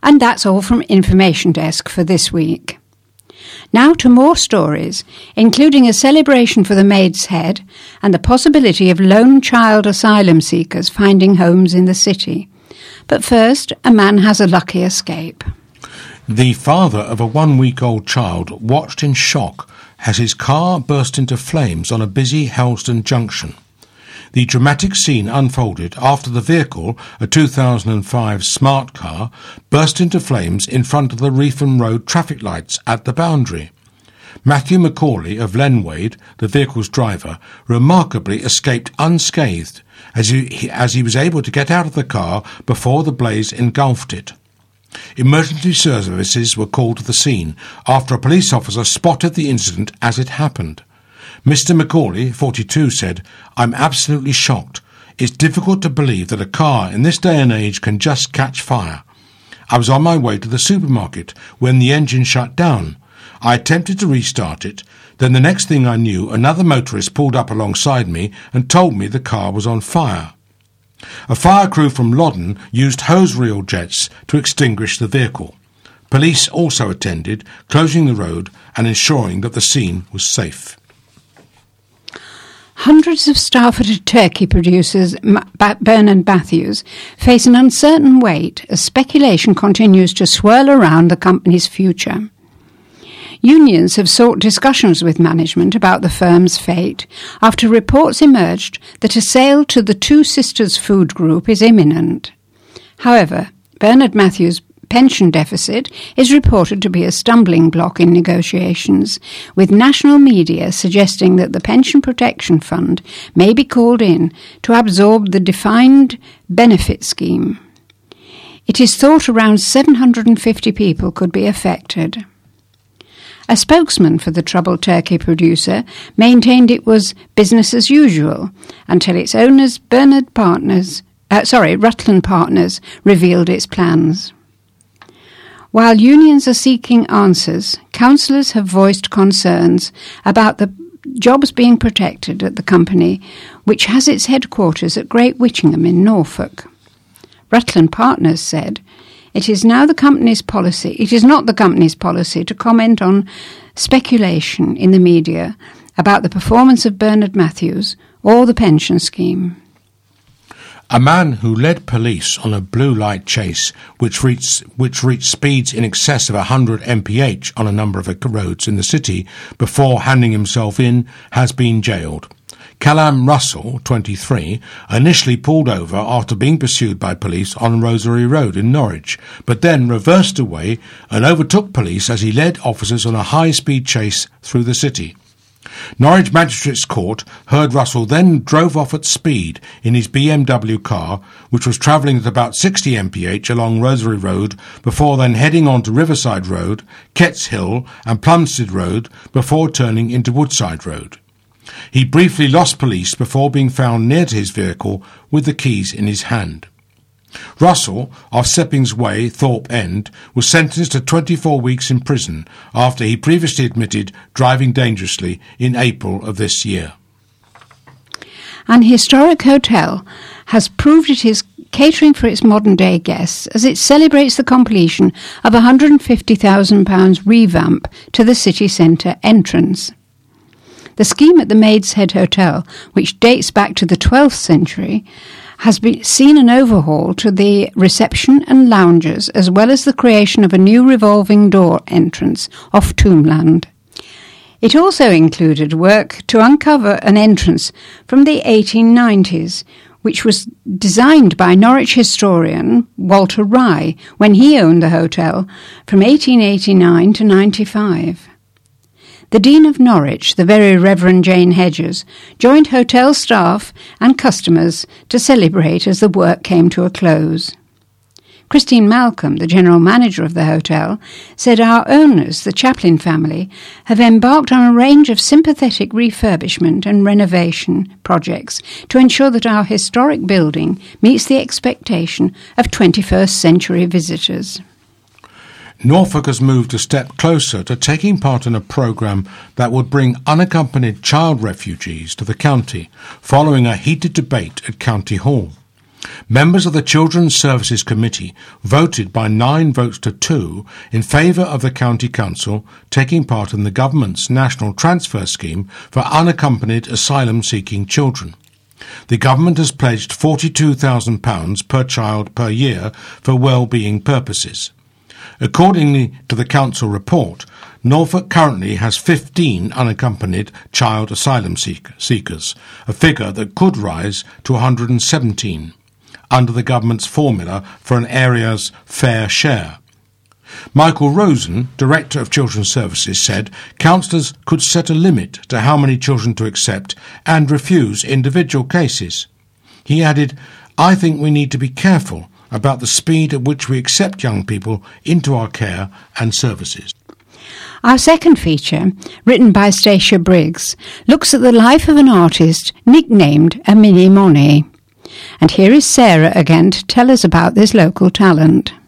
And that's all from Information Desk for this week. Now to more stories, including a celebration for the Maid's Head and the possibility of lone child asylum seekers finding homes in the city. But first, a man has a lucky escape. The father of a 1-week-old child watched in shock as his car burst into flames on a busy Helston junction. The dramatic scene unfolded after the vehicle, a 2005 smart car, burst into flames in front of the Reefham Road traffic lights at the Boundary. Matthew McCauley of Lenwade, the vehicle's driver, remarkably escaped unscathed as he was able to get out of the car before the blaze engulfed it. Emergency services were called to the scene after a police officer spotted the incident as it happened. Mr. McCauley, 42, said, "I'm absolutely shocked. It's difficult to believe that a car in this day and age can just catch fire. I was on my way to the supermarket when the engine shut down. I attempted to restart it. Then the next thing I knew, another motorist pulled up alongside me and told me the car was on fire." A fire crew from Loddon used hose reel jets to extinguish the vehicle. Police also attended, closing the road and ensuring that the scene was safe. Hundreds of Staffordshire turkey producers Bernard Matthews face an uncertain wait as speculation continues to swirl around the company's future. Unions have sought discussions with management about the firm's fate after reports emerged that a sale to the Two Sisters Food Group is imminent. However, Bernard Matthews' pension deficit is reported to be a stumbling block in negotiations, with national media suggesting that the Pension Protection Fund may be called in to absorb the defined benefit scheme. It is thought around 750 people could be affected. A spokesman for the troubled turkey producer maintained it was business as usual until its owners, Rutland Partners, revealed its plans. While unions are seeking answers, councillors have voiced concerns about the jobs being protected at the company, which has its headquarters at Great Witchingham in Norfolk. Rutland Partners said, It is not the company's policy to comment on speculation in the media about the performance of Bernard Matthews or the pension scheme. A man who led police on a blue light chase, which reached speeds in excess of 100 mph on a number of roads in the city before handing himself in, has been jailed. Callum Russell, 23, initially pulled over after being pursued by police on Rosary Road in Norwich, but then reversed away and overtook police as he led officers on a high-speed chase through the city. Norwich Magistrates Court heard Russell then drove off at speed in his BMW car, which was travelling at about 60 mph along Rosary Road, before then heading on to Riverside Road, Ketts Hill and Plumstead Road before turning into Woodside Road. He briefly lost police before being found near to his vehicle with the keys in his hand. Russell, of Seppings Way, Thorpe End, was sentenced to 24 weeks in prison after he previously admitted driving dangerously in April of this year. An historic hotel has proved it is catering for its modern-day guests as it celebrates the completion of a £150,000 revamp to the city centre entrance. The scheme at the Maid's Head Hotel, which dates back to the 12th century, has seen an overhaul to the reception and lounges, as well as the creation of a new revolving door entrance off Tombland. It also included work to uncover an entrance from the 1890s, which was designed by Norwich historian Walter Rye when he owned the hotel from 1889 to 95. The Dean of Norwich, the Very Reverend Jane Hedges, joined hotel staff and customers to celebrate as the work came to a close. Christine Malcolm, the general manager of the hotel, said our owners, the Chaplin family, have embarked on a range of sympathetic refurbishment and renovation projects to ensure that our historic building meets the expectation of 21st century visitors. Norfolk has moved a step closer to taking part in a programme that would bring unaccompanied child refugees to the county, following a heated debate at County Hall. Members of the Children's Services Committee voted by 9 votes to 2 in favour of the County Council taking part in the government's National Transfer Scheme for unaccompanied asylum-seeking children. The government has pledged £42,000 per child per year for well-being purposes. According to the Council report, Norfolk currently has 15 unaccompanied child asylum seekers, a figure that could rise to 117, under the government's formula for an area's fair share. Michael Rosen, Director of Children's Services, said councillors could set a limit to how many children to accept and refuse individual cases. He added, "I think we need to be careful about the speed at which we accept young people into our care and services." Our second feature, written by Stacia Briggs, looks at the life of an artist nicknamed a Mini Monet. And here is Sarah again to tell us about this local talent.